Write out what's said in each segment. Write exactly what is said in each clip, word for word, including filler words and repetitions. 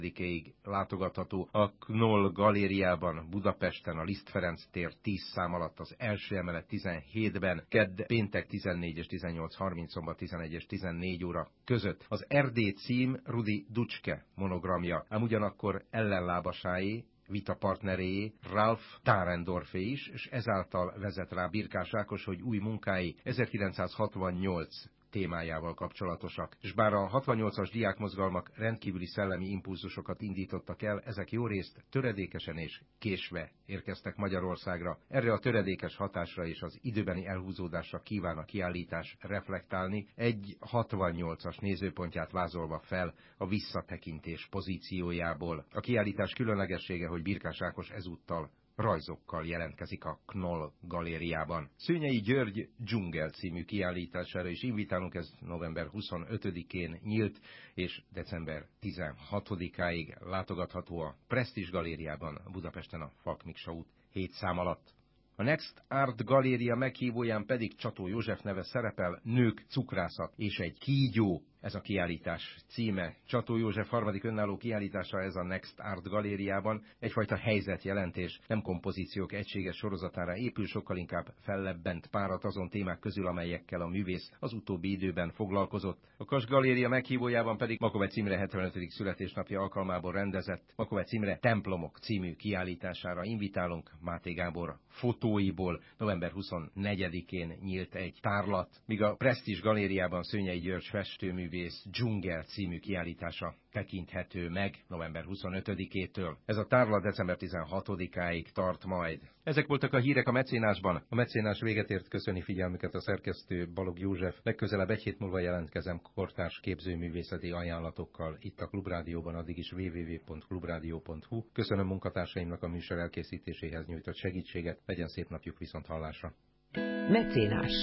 ig látogatható a Knoll galériában Budapesten, a Liszt Ferenc tér tíz szám alatt az első emelet tizenhétben, kedd péntek tizennégy és tizennyolc harminc, szombat tizenegy és tizennégy óra között. Az Erdély cím Rudi Dutschke monogramja, ám ugyanakkor ellenlábasáé, vitapartneréjé, Ralph Dahrendorfé is, és ezáltal vezet rá Birkás Ákos, hogy új munkái ezerkilencszázhatvannyolc témájával kapcsolatosak. És bár a hatvannyolcas diákmozgalmak rendkívüli szellemi impulzusokat indítottak el, ezek jórészt töredékesen és késve érkeztek Magyarországra. Erre a töredékes hatásra és az időbeni elhúzódásra kíván a kiállítás reflektálni, egy hatvannyolcas nézőpontját vázolva fel a visszatekintés pozíciójából. A kiállítás különlegessége, hogy Birkás Ákos ezúttal rajzokkal jelentkezik a Knoll galériában. Szőnyei György Dzsungel című kiállítására is invitálunk, ez november huszonötödikén nyílt, és december tizenhatodikáig látogatható a Presztízs galériában Budapesten a Falk Miksa út hét szám alatt. A Next Art Galéria meghívóján pedig Csató József neve szerepel, Nők, cukrászat és egy kígyó. Ez a kiállítás címe. Csató József harmadik önálló kiállítása ez a Next Art Galériában egyfajta helyzetjelentés, nem kompozíciók egységes sorozatára épül, sokkal inkább fellebbent párat azon témák közül, amelyekkel a művész az utóbbi időben foglalkozott. A Kas Galéria meghívójában pedig Makovec Imre hetvenötödik születésnapja alkalmából rendezett Makovec Imre Templomok című kiállítására invitálunk. Máté Gábor fotóiból november huszonnegyedikén nyílt egy tárlat, míg a Presztízs Galériában Szőnyei György festőmű Dzsungel című kiállítása tekinthető meg november huszonötödikétől. Ez a tárlat december tizenhatodikáig tart majd. Ezek voltak a hírek a mecénásban. A mecénás véget ért, köszöni figyelmüket a szerkesztő Balogh József. Legközelebb egy hét múlva jelentkezem kortárs képzőművészeti ajánlatokkal itt a Klubrádióban, addig is double-u double-u double-u pont klubrádió pont hu. Köszönöm munkatársaimnak a műsor elkészítéséhez nyújtott segítséget. Legyen szép napjuk, viszont hallásra. Mecénás.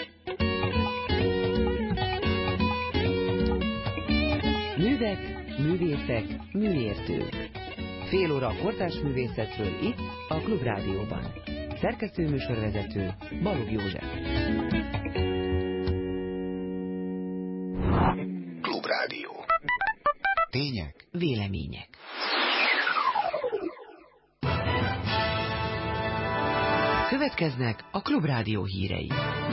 Művek, művészek, műértők. Fél óra a kortárs művészetről itt, a Klubrádióban. Szerkesztő műsorvezető Balogh József. Klubrádió. Tények, vélemények. Következnek a Klubrádió hírei.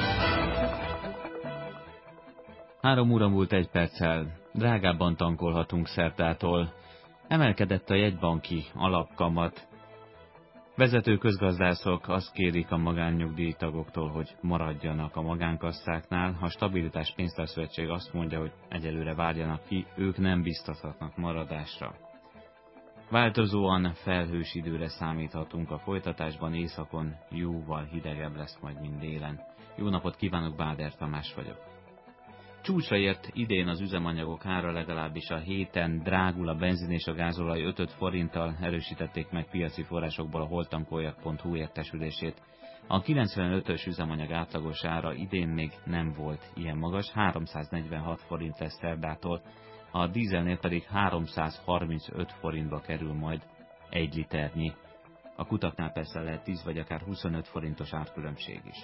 Három óra múlt egy perccel. Drágábban tankolhatunk szerdától. Emelkedett a jegybanki alapkamat. Vezető közgazdászok azt kérik a magánnyugdíjtagoktól, hogy maradjanak a magánkasszáknál. A Stabilitás Pénztárszövetség azt mondja, hogy egyelőre várjanak ki, ők nem biztathatnak maradásra. Változóan felhős időre számíthatunk a folytatásban, északon jóval hidegebb lesz majd, mint délen. Jó napot kívánok, Báder Tamás vagyok. Csúcsra ért idén az üzemanyagok ára, legalábbis a héten drágul a benzin és a gázolaj öt forinttal, erősítették meg piaci forrásokból a holtankoljak pont hu értesülését. A kilencvenötös üzemanyag átlagos ára idén még nem volt ilyen magas, háromszáznegyvenhat forint lesz szerdától, a dízelnél pedig háromszázharmincöt forintba kerül majd egy liternyi. A kutaknál persze lehet tíz vagy akár huszonöt forintos árkülönbség is.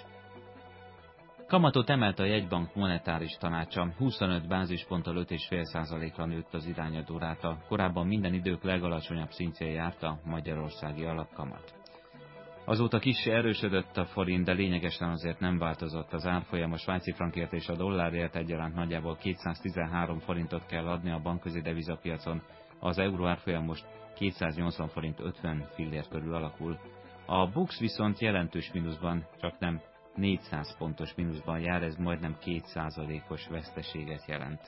Kamatot emelt a jegybank monetáris tanácsa, huszonöt bázisponttal öt egész öt százalékra nőtt az irányadó ráta, korábban minden idők legalacsonyabb szintjén járt a magyarországi alapkamat. Azóta kissé erősödött a forint, de lényegesen azért nem változott az árfolyam, a svájci frankért és a dollárért egyaránt nagyjából kétszáztizenhárom forintot kell adni a bankközi devizapiacon, az euró árfolyam most kétszáznyolcvan forint ötven fillér körül alakul. A Bux viszont jelentős mínuszban, csak nem négyszáz pontos mínuszban jár, ez majdnem két százalékos veszteséget jelent.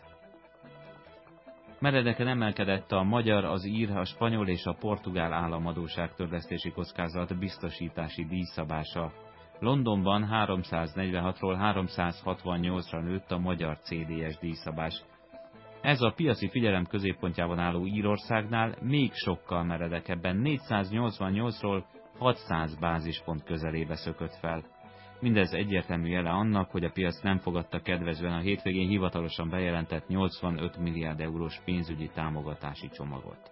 Meredeken emelkedett a magyar, az ír, a spanyol és a portugál államadósság törlesztési kockázat biztosítási díjszabása. Londonban háromszáznegyvenhatról háromszázhatvannyolcra nőtt a magyar cé dé es díjszabás. Ez a piaci figyelem középpontjában álló Írországnál még sokkal meredekebben, négyszáznyolcvannyolcról hatszáz bázispont közelébe szökött fel. Mindez egyértelmű jele annak, hogy a piac nem fogadta kedvezően a hétvégén hivatalosan bejelentett nyolcvanöt milliárd eurós pénzügyi támogatási csomagot.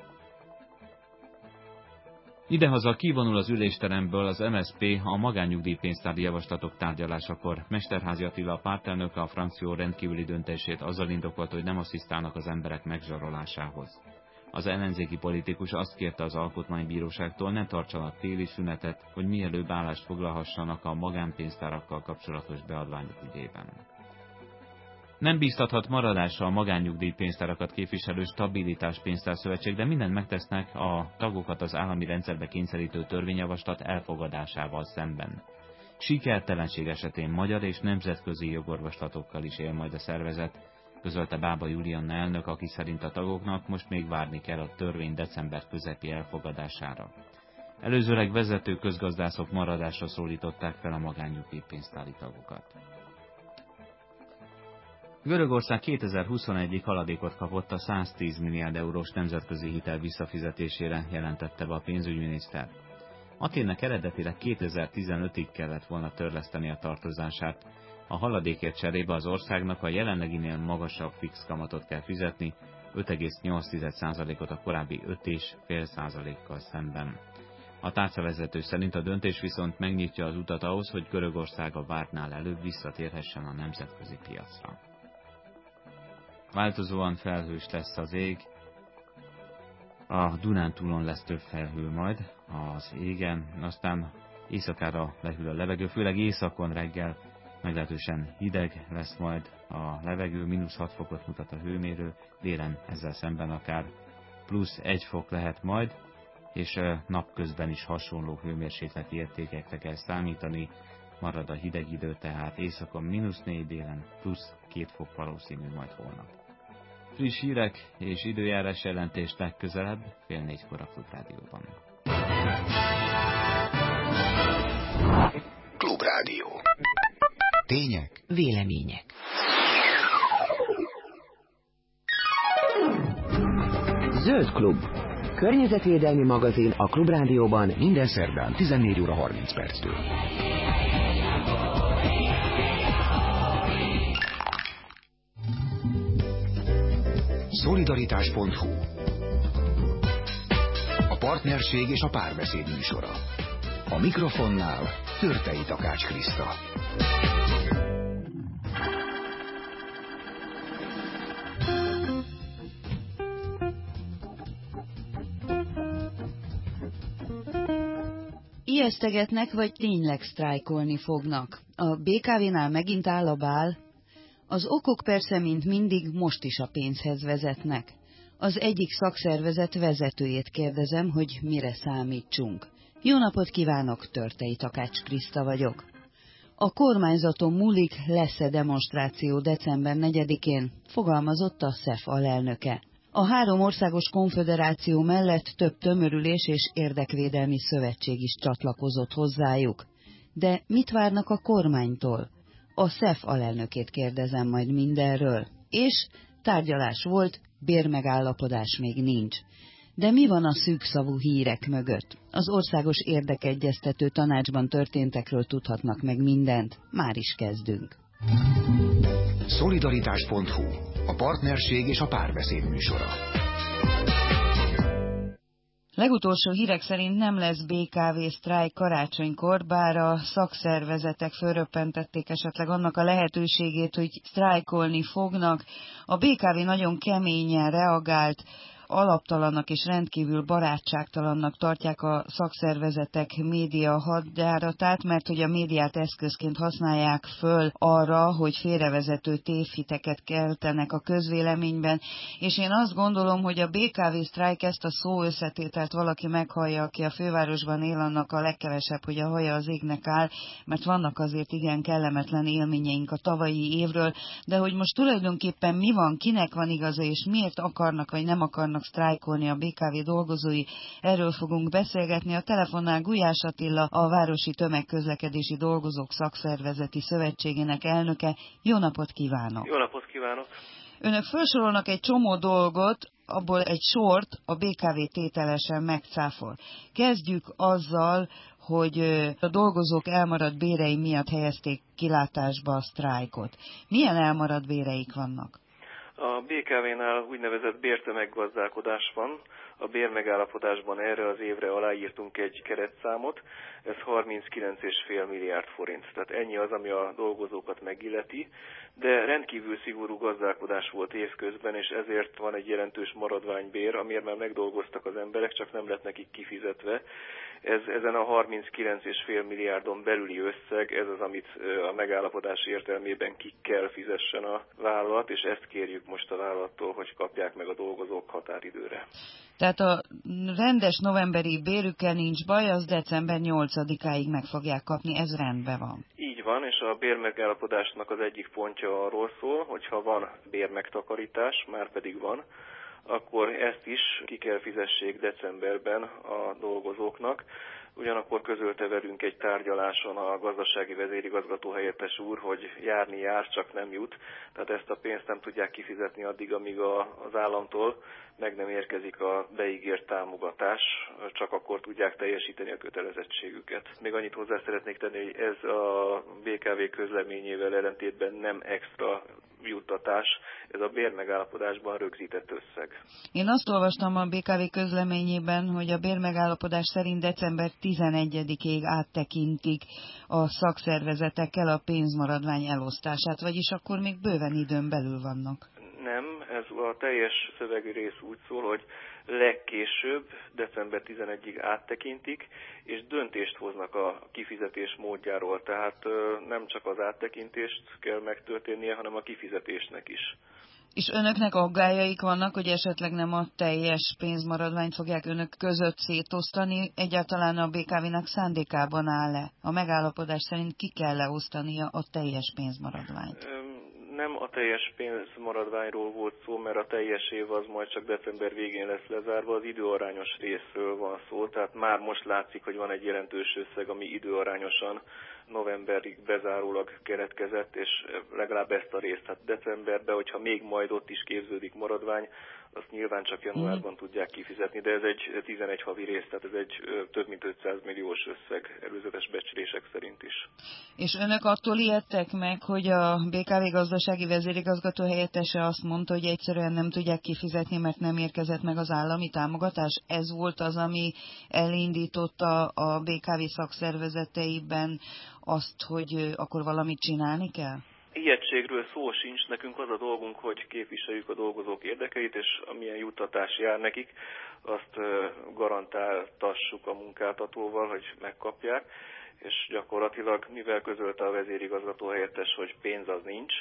Idehaza kivonul az ülésteremből az em es zé pé a magánnyugdíjpénztári javaslatok tárgyalásakor. Mesterházy Attila, a pártelnöke, a frakció rendkívüli döntését azzal indokolta, hogy nem asszisztálnak az emberek megzsarolásához. Az ellenzéki politikus azt kérte az alkotmánybíróságtól, ne tartsanak téli szünetet, hogy mielőbb állást foglalhassanak a magánpénztárakkal kapcsolatos beadványok ügyében. Nem bíztathat maradásra a magánnyugdíjpénztárakat képviselő Stabilitás Pénztárszövetség, de mindent megtesznek a tagokat az állami rendszerbe kényszerítő törvényjavaslat elfogadásával szemben. Sikertelenség esetén magyar és nemzetközi jogorvoslatokkal is él majd a szervezet, közölte Bába Julianna elnök, aki szerint a tagoknak most még várni kell a törvény december közepi elfogadására. Előzőleg vezető közgazdászok maradásra szólították fel a magánnyugdíjpénztári tagokat. Görögország kétezer-huszonegyig haladékot kapott a száztíz milliárd eurós nemzetközi hitel visszafizetésére, jelentette be a pénzügyminiszter. Athénnek eredetileg kétezer-tizenötig kellett volna törleszteni a tartozását. A haladékért cserébe az országnak a jelenleginél magasabb fix kamatot kell fizetni, öt egész nyolc százalékot a korábbi öt egész öt százalékkal szemben. A tárcavezető szerint a döntés viszont megnyitja az utat ahhoz, hogy Görögország a vártnál előbb visszatérhessen a nemzetközi piacra. Változóan felhős lesz az ég, a Dunántúlon lesz több felhő majd az égen, aztán éjszakára lehűl a levegő, főleg északon reggel meglehetősen hideg lesz majd a levegő, mínusz hat fokot mutat a hőmérő, délen ezzel szemben akár plusz egy fok lehet majd, és napközben is hasonló hőmérsékleti értékekre kell számítani, marad a hideg idő, tehát északon mínusz négy, délen plusz két fok valószínű majd holnap. Friss hírek és időjárás jelentést legközelebb, fél négykor a Klubrádióban. Klubrádió. Tények. Vélemények. Zöld klub. Környezetvédelmi magazin a Klubrádióban minden szerdán tizennégy óra harminc perctől. Szolidaritás pont hu. A partnerség és a párbeszéd műsora. A mikrofonnál Törtei Takács Kriszta. Ijesztegetnek, vagy tényleg sztrájkolni fognak? A bé ká vé-nál megint áll a bál? Az okok persze, mint mindig, most is a pénzhez vezetnek. Az egyik szakszervezet vezetőjét kérdezem, hogy mire számítsunk. Jó napot kívánok, Törtei Takács Kriszta vagyok. A kormányzaton múlik, lesz-e demonstráció december negyedikén, fogalmazott a szef alelnöke. A három országos konföderáció mellett több tömörülés és érdekvédelmi szövetség is csatlakozott hozzájuk. De mit várnak a kormánytól? A szef alelnökét kérdezem majd mindenről. És tárgyalás volt, bérmegállapodás még nincs. De mi van a szűkszavú hírek mögött? Az országos érdekegyeztető tanácsban történtekről tudhatnak meg mindent. Már is kezdünk. Szolidaritás pont hu. A partnerség és a párbeszéd műsora. Legutolsó hírek szerint nem lesz bé ká vé sztrájk karácsonykor, bár a szakszervezetek fölröppentették esetleg annak a lehetőségét, hogy sztrájkolni fognak. A bé ká vé nagyon keményen reagált, alaptalannak és rendkívül barátságtalannak tartják a szakszervezetek média hadjáratát, mert hogy a médiát eszközként használják föl arra, hogy félrevezető tévhiteket keltenek a közvéleményben, és én azt gondolom, hogy a bé ká vé sztrájk, ezt a szó összetételt valaki meghallja, aki a fővárosban él, annak a legkevesebb, hogy a haja az égnek áll, mert vannak azért igen kellemetlen élményeink a tavalyi évről, de hogy most tulajdonképpen mi van, kinek van igaza, és miért akarnak vagy nem akarnak sztrájkolni a bé ká vé dolgozói, erről fogunk beszélgetni. A telefonnál Gulyás Attila, a Városi Tömegközlekedési Dolgozók Szakszervezeti Szövetségének elnöke. Jó napot kívánok! Jó napot kívánok! Önök felsorolnak egy csomó dolgot, abból egy sort a bé ká vé tételesen megcáfol. Kezdjük azzal, hogy a dolgozók elmaradt bérei miatt helyezték kilátásba a sztrájkot. Milyen elmaradt béreik vannak? A bé ká vé-nál úgynevezett bértömeggazdálkodás van. A bérmegállapodásban erre az évre aláírtunk egy keretszámot, ez harminckilenc egész öt milliárd forint. Tehát ennyi az, ami a dolgozókat megilleti, de rendkívül szigorú gazdálkodás volt évközben, és ezért van egy jelentős maradványbér, amiért már megdolgoztak az emberek, csak nem lett nekik kifizetve. Ez, ezen a harminckilenc egész öt milliárdon belüli összeg, ez az, amit a megállapodás értelmében ki kell fizessen a vállalat, és ezt kérjük most a vállalattól, hogy kapják meg a dolgozók határidőre. Tehát a rendes novemberi bérükkel nincs baj, az december nyolcadikáig meg fogják kapni, ez rendben van. Így van, és a bérmegállapodásnak az egyik pontja arról szól, hogy ha van bérmegtakarítás, már pedig van, akkor ezt is ki kell fizessék decemberben a dolgozóknak. Ugyanakkor közölte velünk egy tárgyaláson a gazdasági vezérigazgató helyettes úr, hogy járni jár, csak nem jut. Tehát ezt a pénzt nem tudják kifizetni addig, amíg a, az államtól meg nem érkezik a beígért támogatás, csak akkor tudják teljesíteni a kötelezettségüket. Még annyit hozzá szeretnék tenni, hogy ez a bé ká vé közleményével ellentétben nem extra juttatás, ez a bérmegállapodásban rögzített összeg. Én azt olvastam a bé ká vé közleményében, hogy a bérmegállapodás szerint december tizenegyedikéig áttekintik a szakszervezetekkel a pénzmaradvány elosztását, vagyis akkor még bőven időn belül vannak. Nem, ez a teljes szövegi rész úgy szól, hogy legkésőbb december tizenegyedikéig áttekintik, és döntést hoznak a kifizetés módjáról. Tehát nem csak az áttekintést kell megtörténnie, hanem a kifizetésnek is. És önöknek aggájaik vannak, hogy esetleg nem a teljes pénzmaradványt fogják önök között szétosztani? Egyáltalán a bé ká vé-nek szándékában áll-e? A megállapodás szerint ki kell leosztania a teljes pénzmaradványt? Nem a teljes pénzmaradványról volt szó, mert a teljes év az majd csak december végén lesz lezárva, az időarányos részről van szó, tehát már most látszik, hogy van egy jelentős összeg, ami időarányosan novemberig bezárólag keretkezett, és legalább ezt a részt, hát decemberben, hogyha még majd ott is képződik maradvány, azt nyilván csak januárban tudják kifizetni, de ez egy tizenegy havi rész, tehát ez egy több mint ötszáz milliós összeg előzetes becslések szerint is. És önök attól ijedtek meg, hogy a bé ká vé gazdasági vezérigazgató helyettese azt mondta, hogy egyszerűen nem tudják kifizetni, mert nem érkezett meg az állami támogatás? Ez volt az, ami elindította a bé ká vé szakszervezeteiben azt, hogy akkor valamit csinálni kell? Ijegységről szó sincs, nekünk az a dolgunk, hogy képviseljük a dolgozók érdekeit, és amilyen juttatás jár nekik, azt garantáltassuk a munkáltatóval, hogy megkapják, és gyakorlatilag, mivel közölte a vezérigazgató helyettes, hogy pénz az nincs,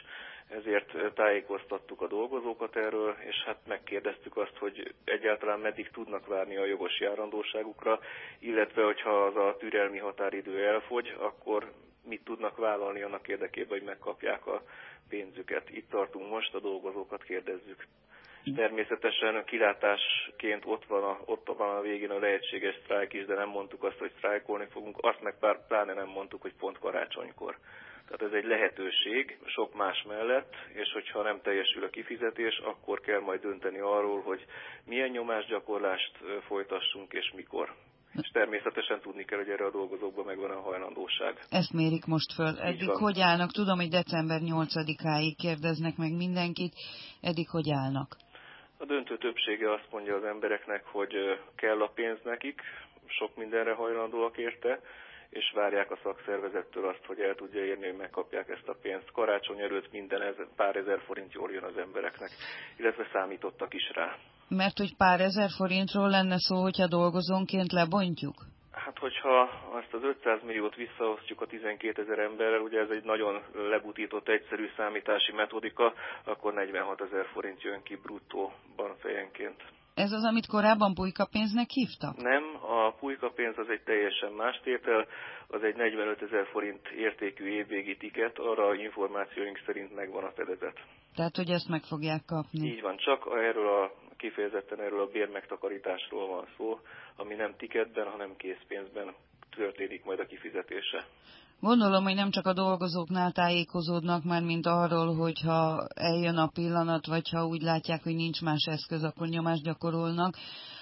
ezért tájékoztattuk a dolgozókat erről, és hát megkérdeztük azt, hogy egyáltalán meddig tudnak várni a jogos járandóságukra, illetve hogyha az a türelmi határidő elfogy, akkor mit tudnak vállalni annak érdekében, hogy megkapják a pénzüket. Itt tartunk most, a dolgozókat kérdezzük. Természetesen kilátásként ott van, a, ott van a végén a lehetséges sztrájk is, de nem mondtuk azt, hogy sztrájkolni fogunk, azt meg pár, pláne nem mondtuk, hogy pont karácsonykor. Tehát ez egy lehetőség sok más mellett, és hogyha nem teljesül a kifizetés, akkor kell majd dönteni arról, hogy milyen nyomásgyakorlást folytassunk és mikor. És természetesen tudni kell, hogy erre a dolgozókban megvan a hajlandóság. Ezt mérik most föl. Eddig hogy állnak? Tudom, hogy december nyolcadikáig kérdeznek meg mindenkit. Eddig hogy állnak? A döntő többsége azt mondja az embereknek, hogy kell a pénz nekik, sok mindenre hajlandóak érte, és várják a szakszervezettől azt, hogy el tudja érni, hogy megkapják ezt a pénzt. Karácsony előtt minden ez, pár ezer forint jól jön az embereknek, illetve számítottak is rá. Mert hogy pár ezer forintról lenne szó, hogyha dolgozónként lebontjuk? Hát, hogyha azt az ötszáz milliót visszaosztjuk a tizenkétezer emberrel, ugye ez egy nagyon lebutított, egyszerű számítási metodika, akkor negyvenhatezer forint jön ki bruttóban fejenként. Ez az, amit korábban pulykapénznek hívtak? Nem, a pulykapénz az egy teljesen más tétel, az egy negyvenötezer forint értékű évvégi tiket, arra információink szerint megvan a fedezet. Tehát, hogy ezt meg fogják kapni? Így van, csak erről a kifejezetten erről a bérmegtakarításról van szó, ami nem tiketben, hanem készpénzben történik majd a kifizetése. Gondolom, hogy nem csak a dolgozóknál tájékozódnak már, mint arról, hogyha eljön a pillanat, vagy ha úgy látják, hogy nincs más eszköz, akkor nyomást gyakorolnak,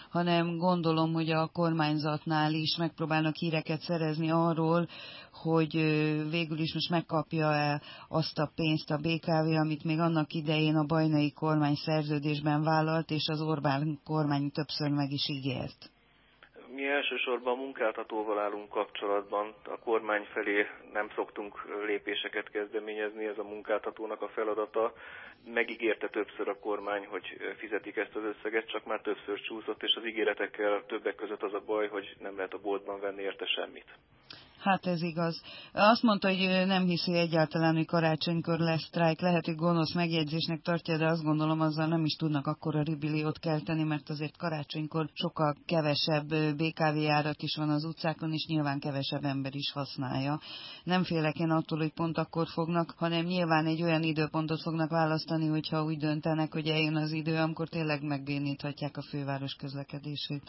hanem gondolom, hogy a kormányzatnál is megpróbálnak híreket szerezni arról, hogy végül is most megkapja azt a pénzt a bé ká vé, amit még annak idején a bajnai kormány szerződésben vállalt, és az Orbán kormány többször meg is ígért. Mi elsősorban a munkáltatóval állunk kapcsolatban, a kormány felé nem szoktunk lépéseket kezdeményezni, ez a munkáltatónak a feladata. Megígérte többször a kormány, hogy fizetik ezt az összeget, csak már többször csúszott, és az ígéretekkel többek között az a baj, hogy nem lehet a boltban venni érte semmit. Hát ez igaz. Azt mondta, hogy nem hiszi egyáltalán, hogy karácsonykor lesz sztrájk. Lehet, hogy gonosz megjegyzésnek tartja, de azt gondolom, azzal nem is tudnak akkora ribilliót kelteni, mert azért karácsonykor sokkal kevesebb bé ká vé járat is van az utcákon, és nyilván kevesebb ember is használja. Nem félek én attól, hogy pont akkor fognak, hanem nyilván egy olyan időpontot fognak választani, hogyha úgy döntenek, hogy eljön az idő, amikor tényleg megbéníthatják a főváros közlekedését.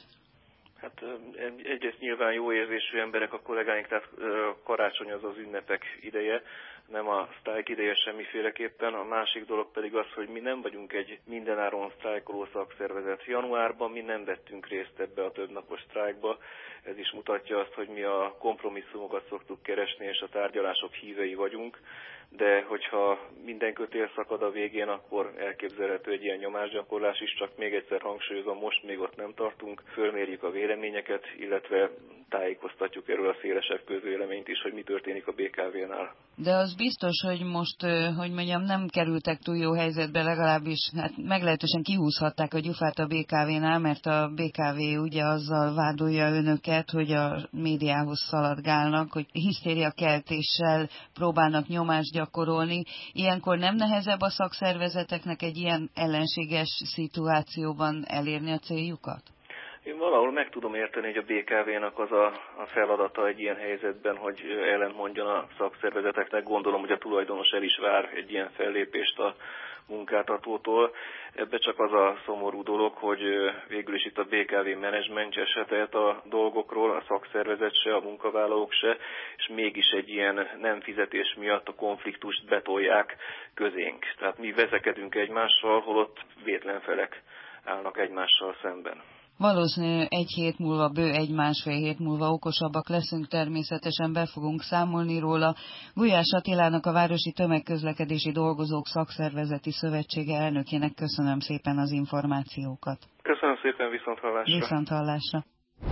Hát egyrészt nyilván jó érzésű emberek a kollégáink, tehát karácsony az az ünnepek ideje, nem a sztrájk ideje semmiféleképpen. A másik dolog pedig az, hogy mi nem vagyunk egy mindenáron sztrájkoló szakszervezet. Januárban mi nem vettünk részt ebbe a többnapos sztrájkba. Ez is mutatja azt, hogy mi a kompromisszumokat szoktuk keresni, és a tárgyalások hívei vagyunk. De hogyha minden kötél szakad a végén, akkor elképzelhető egy ilyen nyomásgyakorlás is, csak még egyszer hangsúlyozom, most még ott nem tartunk, fölmérjük a véleményeket, illetve tájékoztatjuk erről a szélesebb közvéleményt is, hogy mi történik a bé ká vénál. De az biztos, hogy most, hogy mondjam, nem kerültek túl jó helyzetbe, legalábbis hát meglehetősen kihúzhatták a gyufát a bé ká vénál, mert a bé ká vé ugye azzal vádolja önöket, hogy a médiához szaladgálnak, hogy hisztériakeltéssel próbálnak nyomást gyakorolni. Ilyenkor nem nehezebb a szakszervezeteknek egy ilyen ellenséges szituációban elérni a céljukat? Én valahol meg tudom érteni, hogy a bé ká vénak az a, a feladata egy ilyen helyzetben, hogy ellentmondjon a szakszervezeteknek. Gondolom, hogy a tulajdonos el is vár egy ilyen fellépést a munkáltatótól. Ebbe csak az a szomorú dolog, hogy végül is itt a bé ká vé menedzsmentje se tehet a dolgokról, a szakszervezet se, a munkavállalók se, és mégis egy ilyen nem fizetés miatt a konfliktust betolják közénk. Tehát mi veszekedünk egymással, holott vétlen felek állnak egymással szemben. Valószínű egy hét múlva, bő egy-másfél hét múlva okosabbak leszünk, természetesen be fogunk számolni róla. Gulyás Attilának, a Városi Tömegközlekedési Dolgozók Szakszervezeti Szövetsége elnökének köszönöm szépen az információkat. Köszönöm szépen, viszonthallásra. Viszonthallásra.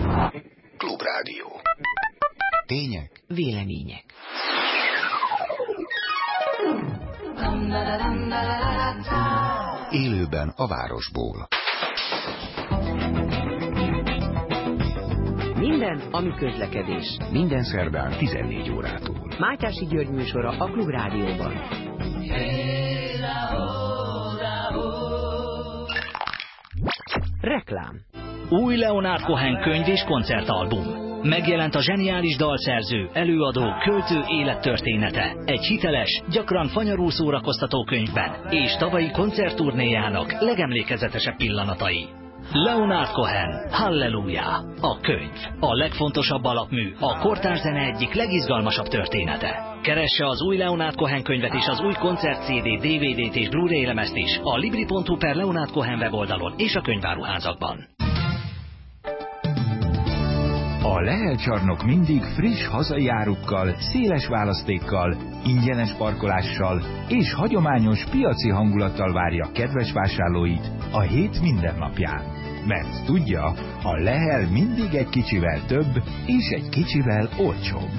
Klubrádió. Tények. Vélemények. Élőben a városból. Minden, ami közlekedés. Minden szerdán tizennégy órától. Mátyási György műsora a Klubrádióban. Reklám. Új Leonard Cohen könyv és koncertalbum. Megjelent a zseniális dalszerző, előadó, költő élettörténete. Egy hiteles, gyakran fanyarul szórakoztató könyvben, és tavalyi koncertturnéjának legemlékezetesebb pillanatai. Leonard Cohen, Halleluja, a könyv. A legfontosabb alapmű, a kortárs zene egyik legizgalmasabb története. Keresse az új Leonard Cohen könyvet és az új koncert cé dé, dé vé dét és Blu-ray lemezt is a libri pont hu per Leonard Cohen weboldalon és a könyváruházakban. A Lehel csarnok mindig friss hazai árukkal, széles választékkal, ingyenes parkolással és hagyományos piaci hangulattal várja kedves vásárlóit a hét minden napján. Mert tudja, a Lehel mindig egy kicsivel több és egy kicsivel olcsóbb.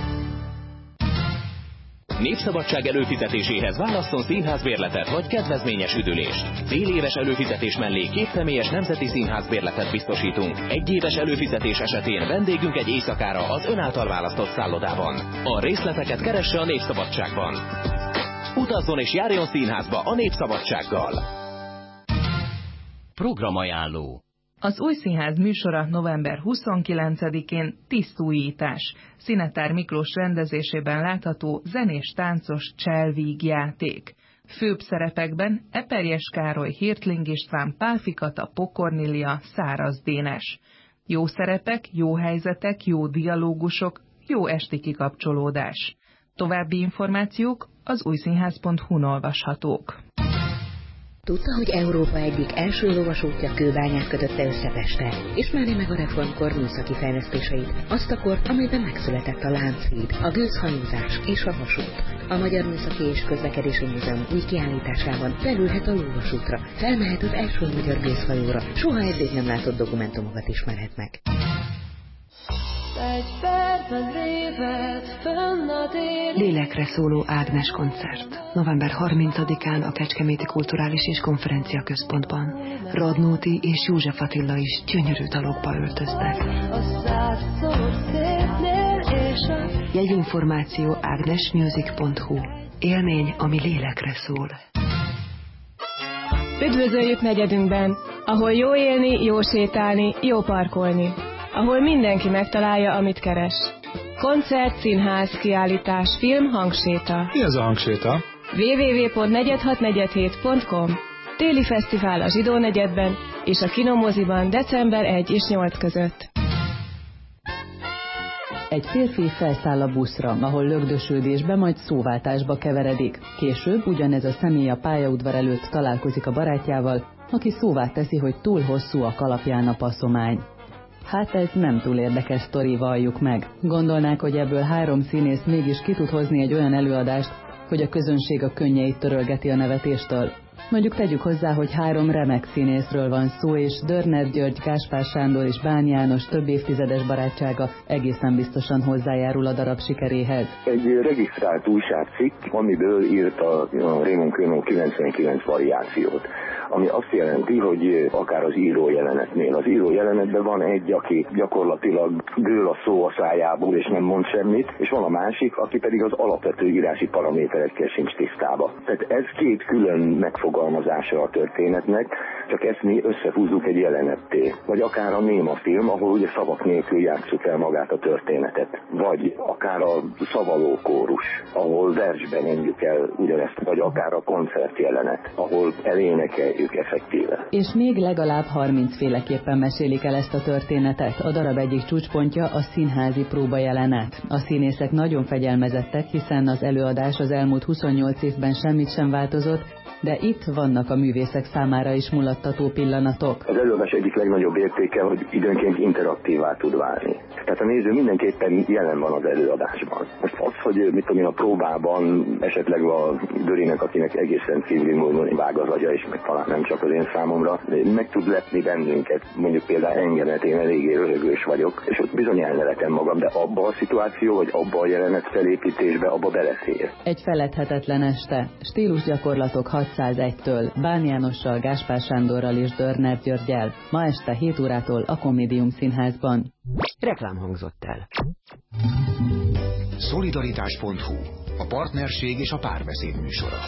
Népszabadság előfizetéséhez válasszon színházbérletet vagy kedvezményes üdülést. Fél éves előfizetés mellé két személyes nemzeti színházbérletet biztosítunk. Egy éves előfizetés esetén vendégünk egy éjszakára az ön által választott szállodában. A részleteket keresse a Népszabadságban. Utazzon és járjon színházba a Népszabadsággal. Programajánló. Az Új Színház műsora november huszonkilencedikén tisztújítás. Szinetár Miklós rendezésében látható zenés-táncos cselvígjáték. Főbb szerepekben Eperjes Károly, Hirtling István, Pálffy Kata, Pokornilia, Száraz Dénes. Jó szerepek, jó helyzetek, jó dialógusok, jó esti kikapcsolódás. További információk az újszínház pont hu-n olvashatók. Tudta, hogy Európa egyik első lovasútja kőbányát kötötte össze Pesttel? Ismerni meg a reformkor műszaki fejlesztéseit, azt a kort, amelyben megszületett a Lánchíd, a gőzhajózás és a vasút. A Magyar Műszaki és Közlekedési Múzeum új kiállításában felülhet a lóvasútra, felmehet az első magyar gőzhajóra, soha eddig nem látott dokumentumokat ismerhet meg. Lélekre szóló Ágnes koncert. november harmincadikán a Kecskeméti Kulturális és Konferencia Központban. Radnóti és József Attila is gyönyörű dalokba öltöztek. Jegyinformáció ágnesmusic pont hu. Élmény, ami lélekre szól. Üdvözöljük negyedünkben, ahol jó élni, jó sétálni, jó parkolni. Ahol mindenki megtalálja, amit keres. Koncert, színház, kiállítás, film, hangséta. Mi az a hangséta? double-u double-u double-u pont negyed-hat negyed-hét pont com. Téli fesztivál a Zsidó negyedben és a Kinomoziban december elseje és nyolcadika között. Egy férfi felszáll a buszra, ahol lögdösődésbe, majd szóváltásba keveredik. Később ugyanez a személy a pályaudvar előtt találkozik a barátjával, aki szóvá teszi, hogy túl hosszú a kalapján a passzomány. Hát ez nem túl érdekes sztori, valljuk meg. Gondolnák, hogy ebből három színész mégis ki tud hozni egy olyan előadást, hogy a közönség a könnyeit törölgeti a nevetéstől. Mondjuk tegyük hozzá, hogy három remek színészről van szó, és Dörner György, Gáspár Sándor és Bán János több évtizedes barátsága egészen biztosan hozzájárul a darab sikeréhez. Egy regisztrált újságcikk, amiből írt a Raymond Queneau kilencvenkilenc variációt, ami azt jelenti, hogy akár az író jelenetnél. Az író jelenetben van egy, aki gyakorlatilag dől a szó a szájából és nem mond semmit, és van a másik, aki pedig az alapvető írási paraméterekkel sincs tisztába. Tehát ez két külön megfogalmazása a történetnek, csak ezt mi összehúzzuk egy jelenetté. Vagy akár a néma film, ahol ugye szavak nélkül játsszuk el magát a történetet. Vagy akár a szavaló kórus, ahol versben mondjuk el ugyanezt, vagy akár a koncertjelenet, ahol elénekeljük effektíve. És még legalább harminc féleképpen mesélik el ezt a történetet. A darab egyik csúcspontja a színházi próba jelenet. A színészek nagyon fegyelmezettek, hiszen az előadás az elmúlt huszonnyolc évben semmit sem változott, de itt vannak a művészek számára is mulattató pillanatok. Az előadás egyik legnagyobb értéke, hogy időnként interaktívá tud válni. Tehát a néző mindenképpen jelen van az előadásban. Most az, hogy mit tudom én, a próbában esetleg a Dörinek, akinek egészen kívül módon vág az agya, és meg talán nem csak az én számomra, meg tud lepni bennünket. Mondjuk például engemet, én eléggé röhögős vagyok, és ott bizony elnevetem magam, de abba a szituáció, vagy abba a jelenet felépítésbe, abba belefér. Egy feledhetetlen este. Stílusgyakorlatok hatszázegytől Bán Jánossal, Gáspár Sándorral és Dörner Györggyel. Ma este hét órától a Comedium Színházban. Reklám hangzott el. Szolidaritás pont hu. A partnerség és a párbeszéd műsora.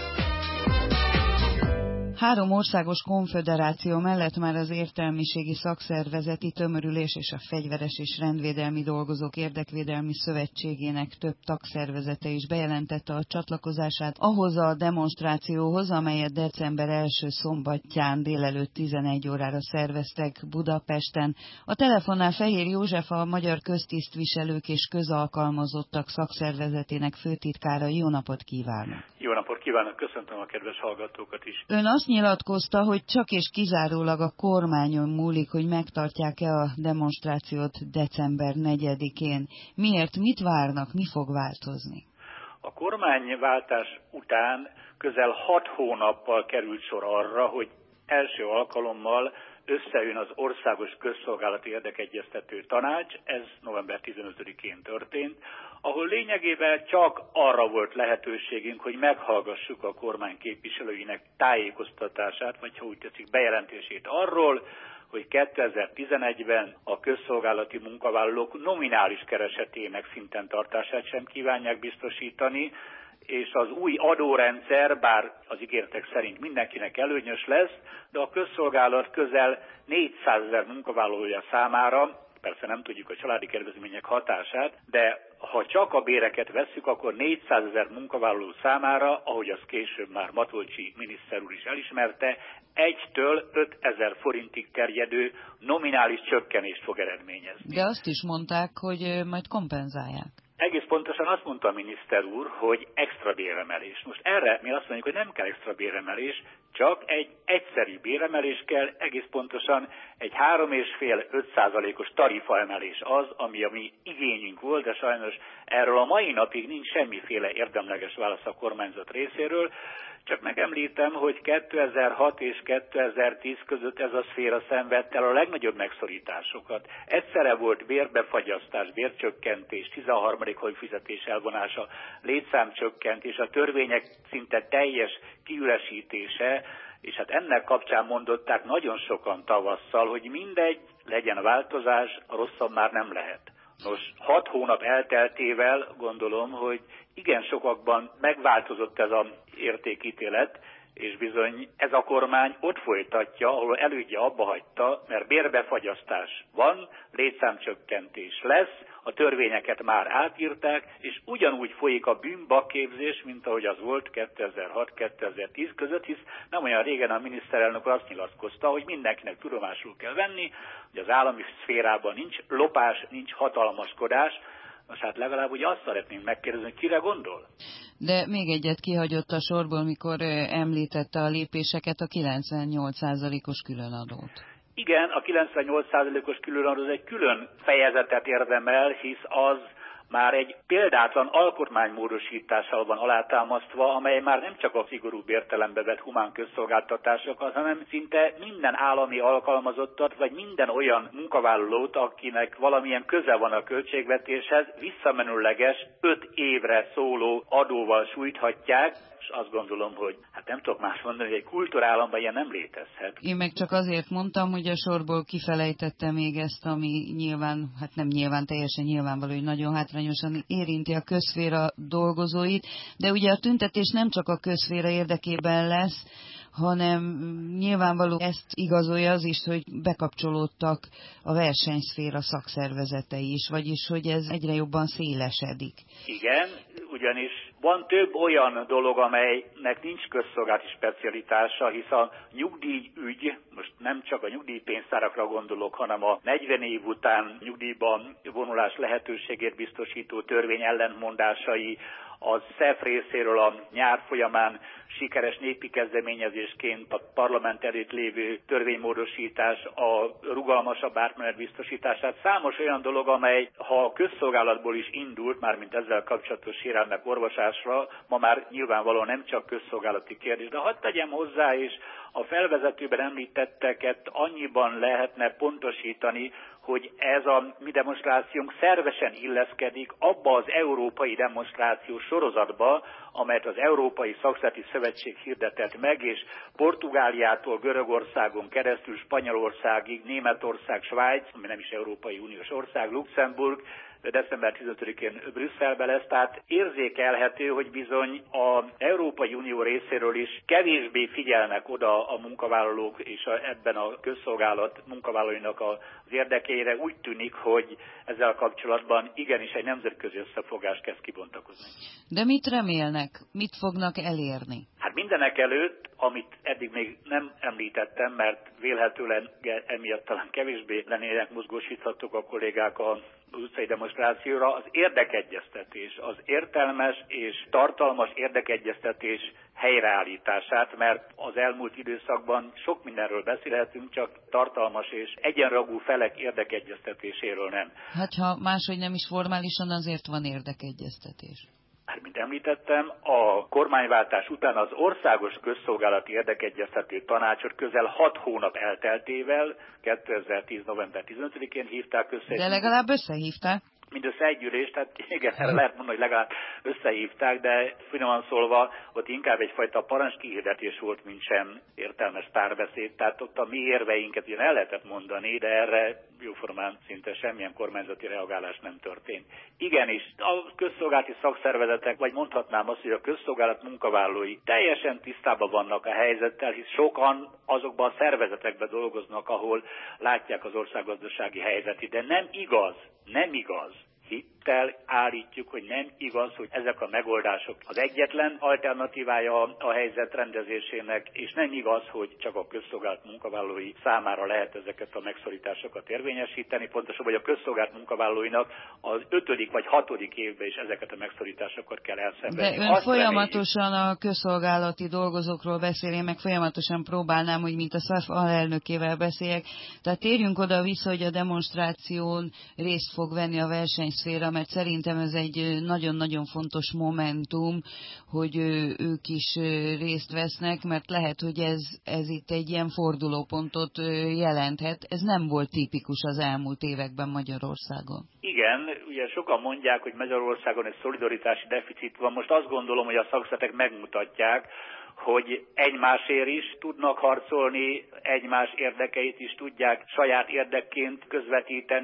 Három országos konföderáció mellett már az Értelmiségi Szakszervezeti Tömörülés és a Fegyveres és Rendvédelmi Dolgozók Érdekvédelmi Szövetségének több tagszervezete is bejelentette a csatlakozását ahhoz a demonstrációhoz, amelyet december elsején szombatján délelőtt tizenegy órára szerveztek Budapesten. A telefonnál Fehér József, a Magyar Köztisztviselők és Közalkalmazottak Szakszervezetének főtitkára. Jó napot kívánok! Jó napot kívánok, köszöntöm a kedves hallgatókat is. Ön azt nyilatkozta, hogy csak és kizárólag a kormányon múlik, hogy megtartják-e a demonstrációt december negyedikén. Miért, mit várnak, mi fog változni? A kormányváltás után közel hat hónappal került sor arra, hogy első alkalommal összejön az Országos Közszolgálati Érdekegyeztető Tanács, ez november tizenötödikén történt, ahol lényegében csak arra volt lehetőségünk, hogy meghallgassuk a kormány képviselőinek tájékoztatását, vagy ha úgy tetszik, bejelentését arról, hogy kétezer-tizenegyben a közszolgálati munkavállalók nominális keresetének szinten tartását sem kívánják biztosítani, és az új adórendszer, bár az ígéretek szerint mindenkinek előnyös lesz, de a közszolgálat közel négyszázezer munkavállalója számára, persze nem tudjuk a családi kedvezmények hatását, de ha csak a béreket vesszük, akkor négyszázezer munkavállaló számára, ahogy az később már Matolcsy miniszter úr is elismerte, egytől ötezer forintig terjedő nominális csökkenést fog eredményezni. De azt is mondták, hogy majd kompenzálják. Egész pontosan azt mondta a miniszter úr, hogy extra béremelés. Most erre mi azt mondjuk, hogy nem kell extra béremelés, Csak egy egyszerű béremelés kell, egész pontosan egy három és fél öt százalékos tarifaemelés az, ami a mi igényünk volt, de sajnos erről a mai napig nincs semmiféle érdemleges válasz a kormányzat részéről. Csak megemlítem, hogy kétezer-hat és kétezer-tíz között ez a szféra szenvedte el a legnagyobb megszorításokat. Egyszerre volt bérbefagyasztás, bércsökkentés, tizenharmadik havi fizetés elvonása, létszámcsökkentés, a törvények szinte teljes kiüresítése, és hát ennek kapcsán mondották nagyon sokan tavasszal, hogy mindegy, legyen változás, rosszabb már nem lehet. Nos, hat hónap elteltével gondolom, hogy igen sokakban megváltozott ez az értékítélet, és bizony ez a kormány ott folytatja, ahol elődje abba hagyta, mert bérbefagyasztás van, létszámcsökkentés lesz, a törvényeket már átírták, és ugyanúgy folyik a bűnbakképzés, mint ahogy az volt kétezer-hat kétezer-tíz között, hisz nem olyan régen a miniszterelnök azt nyilatkozta, hogy mindenkinek tudomásul kell venni, hogy az állami szférában nincs lopás, nincs hatalmaskodás. Most hát legalább ugye azt szeretnénk megkérdezni, hogy kire gondol? De még egyet kihagyott a sorból, mikor említette a lépéseket, a kilencvennyolc százalékos különadót. Igen, a kilencvennyolc százalékos különadó egy külön fejezetet érdemel, hisz az már egy példátlan alkotmánymódosítással van alátámasztva, amely már nem csak a szigorú értelembe vett humán közszolgáltatásokat, hanem szinte minden állami alkalmazottat, vagy minden olyan munkavállalót, akinek valamilyen köze van a költségvetéshez, visszamenőleges öt évre szóló adóval sújthatják, és azt gondolom, hogy hát nem tudok más mondani, hogy egy kultúrállamban ilyen nem létezhet. Én meg csak azért mondtam, hogy a sorból kifelejtette még ezt, ami nyilván, hát nem nyilván, teljesen nyilvánvaló, hogy nagyon hátrányosan érinti a közszféra dolgozóit, de ugye a tüntetés nem csak a közszféra érdekében lesz, hanem nyilvánvaló ezt igazolja az is, hogy bekapcsolódtak a versenyszféra szakszervezetei is, vagyis hogy ez egyre jobban szélesedik. Igen, ugyanis van több olyan dolog, amelynek nincs közszolgálati specialitása, hisz a nyugdíjügy, most nem csak a nyugdíjpénztárakra gondolok, hanem a negyven év után nyugdíjban vonulás lehetőségét biztosító törvény ellentmondásai, az SZEF részéről a nyár folyamán sikeres népi kezdeményezésként a parlament előtt lévő törvénymódosítás, a rugalmasabb átmenet biztosítását. Számos olyan dolog, amely ha a közszolgálatból is indult, mármint ezzel kapcsolatos sérelmek orvosásra, ma már nyilvánvalóan nem csak közszolgálati kérdés, de hadd tegyem hozzá is, a felvezetőben említetteket annyiban lehetne pontosítani, hogy ez a mi demonstrációnk szervesen illeszkedik abba az európai demonstrációs sorozatba, amelyet az Európai Szakszervezeti Szövetség hirdetett meg, és Portugáliától Görögországon keresztül Spanyolországig, Németország, Svájc, ami nem is Európai Uniós ország, Luxemburg, december tizenötödikén Brüsszelbe lesz, tehát érzékelhető, hogy bizony az Európai Unió részéről is kevésbé figyelnek oda a munkavállalók és a, ebben a közszolgálat munkavállalóinak az érdekeire. Úgy tűnik, hogy ezzel kapcsolatban igenis egy nemzetközi összefogás kezd kibontakozni. De mit remélnek? Mit fognak elérni? Hát mindenek előtt, amit eddig még nem említettem, mert vélhetően emiatt talán kevésbé lennének mozgósíthatók a kollégák a az utcai demonstrációra, az érdekegyeztetés, az értelmes és tartalmas érdekegyeztetés helyreállítását, mert az elmúlt időszakban sok mindenről beszélhetünk, csak tartalmas és egyenrangú felek érdekegyeztetéséről nem. Hát ha máshogy nem is formálisan, azért van érdekegyeztetés. Hát, mint említettem, a kormányváltás után az Országos Közszolgálati Érdekegyeztető Tanácsot közel hat hónap elteltével, kétezer-tíz november tizenötödikén hívták össze. De legalább összehívták. Mindössze egy ülést, tehát igen, erre lehet mondani, hogy legalább összehívták, de finoman szólva ott inkább egyfajta parancskihirdetés volt, mint sem értelmes párbeszéd, tehát ott a mi érveinket ilyen el lehetett mondani, de erre jóformán szinte semmilyen kormányzati reagálás nem történt. Igenis, a közszolgálati szakszervezetek, vagy mondhatnám azt, hogy a közszolgálat munkavállalói teljesen tisztában vannak a helyzettel, hisz sokan azokban a szervezetekben dolgoznak, ahol látják az ország gazdasági helyzetét, de nem igaz, nem igaz. tisztelettel állítjuk, hogy nem igaz, hogy ezek a megoldások az egyetlen alternatívája a helyzet rendezésének, és nem igaz, hogy csak a közszolgált munkavállalói számára lehet ezeket a megszorításokat érvényesíteni, pontosan, hogy a közszolgált munkavállalóinak az ötödik vagy hatodik évben is ezeket a megszorításokat kell elszenvedni. De ön Azt folyamatosan reméljük, a közszolgálati dolgozókról beszél, én meg folyamatosan próbálnám, hogy mint a SZAF alelnökével beszéljek. Tehát térjünk oda-vissza, hogy a demonstráción részt fog venni a versenyszféra, mert szerintem ez egy nagyon-nagyon fontos momentum, hogy ők is részt vesznek, mert lehet, hogy ez, ez itt egy ilyen fordulópontot jelenthet. Ez nem volt tipikus az elmúlt években Magyarországon. Igen, ugye sokan mondják, hogy Magyarországon egy szolidaritási deficit van. Most azt gondolom, hogy a szakszervezetek megmutatják, hogy egymásért is tudnak harcolni, egymás érdekeit is tudják saját érdekként közvetíteni.